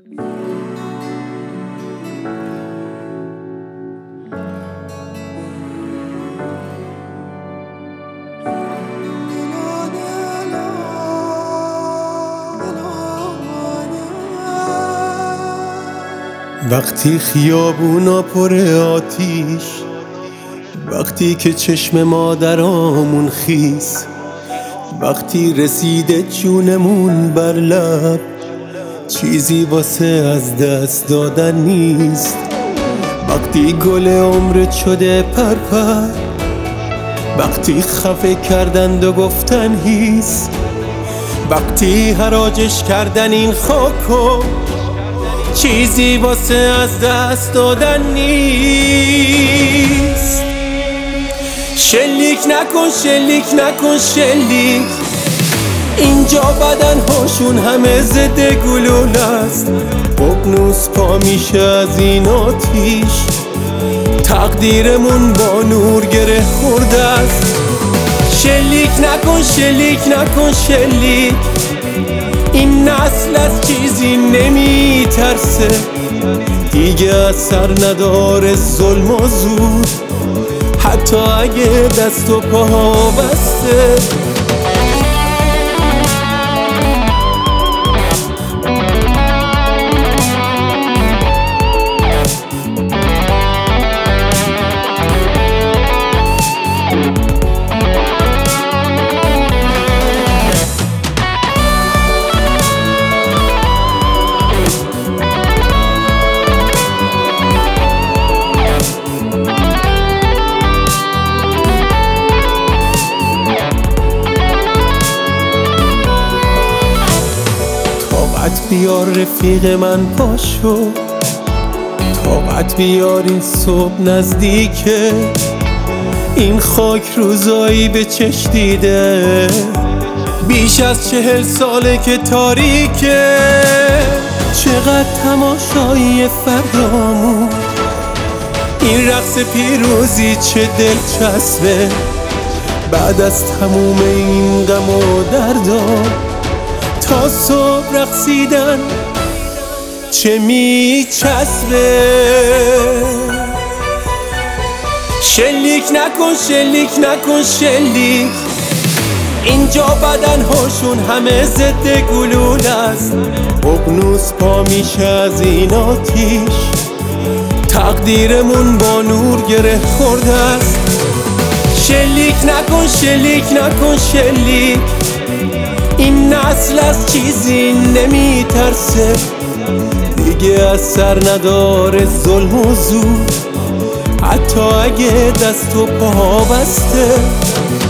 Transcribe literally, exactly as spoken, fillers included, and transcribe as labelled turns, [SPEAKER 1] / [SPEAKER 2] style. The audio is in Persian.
[SPEAKER 1] وقتی خیابونا پر آتیش، وقتی که چشم مادرامون خیس، وقتی رسیده جونمون بر لب، چیزی واسه از دست دادن نیست. وقتی گل عمرت شده پرپر، وقتی خفه کردند و گفتن هیس، وقتی حراجش کردن این خاکو، چیزی واسه از دست دادن نیست. شلیک نکن شلیک نکن شلیک، اینجا بدن هاشون همه ضد گلوله است. ققنوس پا میشه از این آتیش، تقدیرمون با نور گره خورده است. شلیک نکن شلیک نکن شلیک، این نسل از چیزی نمی ترسه، دیگه اثر نداره ظلم و زور، حتی اگه دست و پاها بسته. طاقت بیار رفیق من پاشو، طاقت بیار این صبح نزدیکه، این خاک روزایی به چش دیده، بیش از چهل ساله که تاریکه. چقدر تماشایی فردامون، این رقص پیروزی چه دلچسبه، بعد از تموم این غم و دردا، تا صبح رقصیدن چه میچسبه. شلیک نکن شلیک نکن شلیک، اینجا بدن هاشون همه ضد گلوله است. ققنوس پا میشه از این آتیش، تقدیرمون با نور گره خورده است. شلیک نکن شلیک نکن شلیک، این نسل از چیزی نمی ترسه، دیگه اثر نداره ظلم و زور، حتی اگه دست و پا بسته.